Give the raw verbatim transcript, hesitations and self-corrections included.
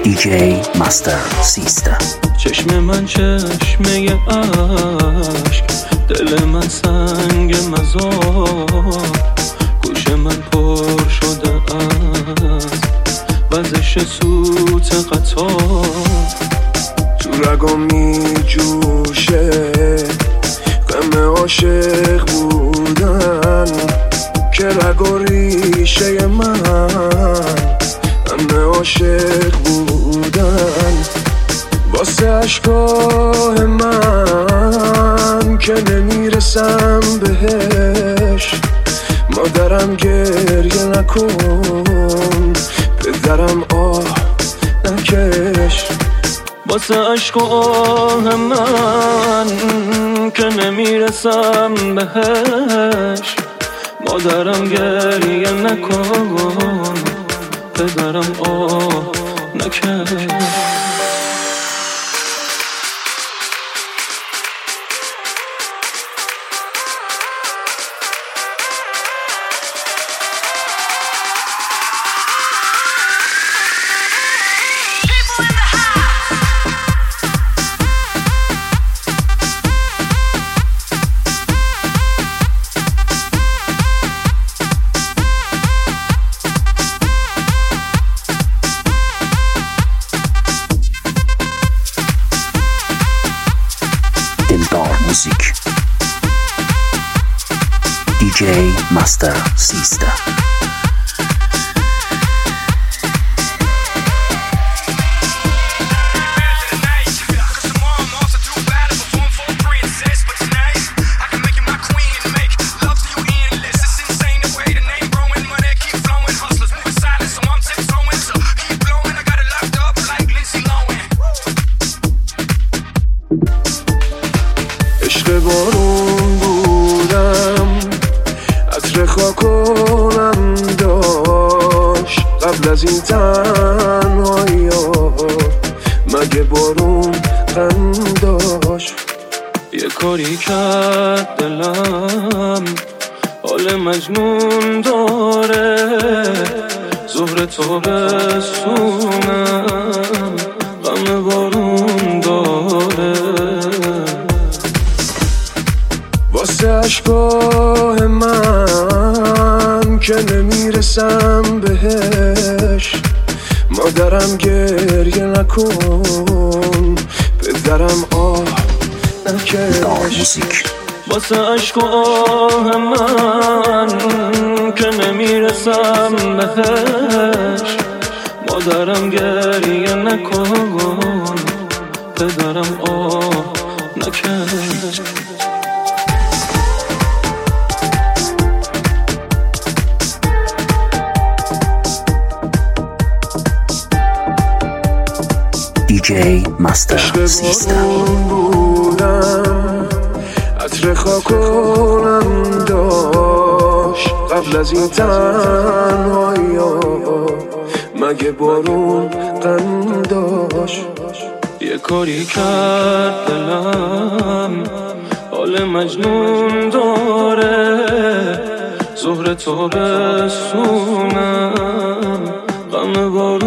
دی جی مستر سیستم. چشم من چشمه عشق، دل من سنگ مزار، گوش من پر شده از وزش سوت قطار. تو رگام می جوشه غم عاشق بودن، که رگ و ریشه من غم عاشق بودن. واسه عشقای من که نمیرسم بهش، مادرم گریه نکن، پدرم آه نکش. واسه عشق و آه من که نمیرسم بهش، مادرم گریه نکن، پدرم آه نکش. موزیک دی جی مستر سیستم. عشق بارون بودم، عطر خاکونم داشت قبل از این تنهایی ها، مگه بارون غم داشت؟ یه کاری کرد دلم حال مجنون داره، ظهر تابستونم غم بارون داره. واسه عشقای من که نمیرسم بهش، مادرم گریه نکن، پدرم آه نکش. واسه عشق و آه من که نمیرسم بهش، مادرم گریه نکن، پدرم آه نکش. دی جی مستر سیستم. بودم عطر خاکونم داشت قبل از این تنهایی ها، مگه بارون غم داشت؟ یه کاری کرد دلم حال مجنون داره، ظهر تابستونم غم بارون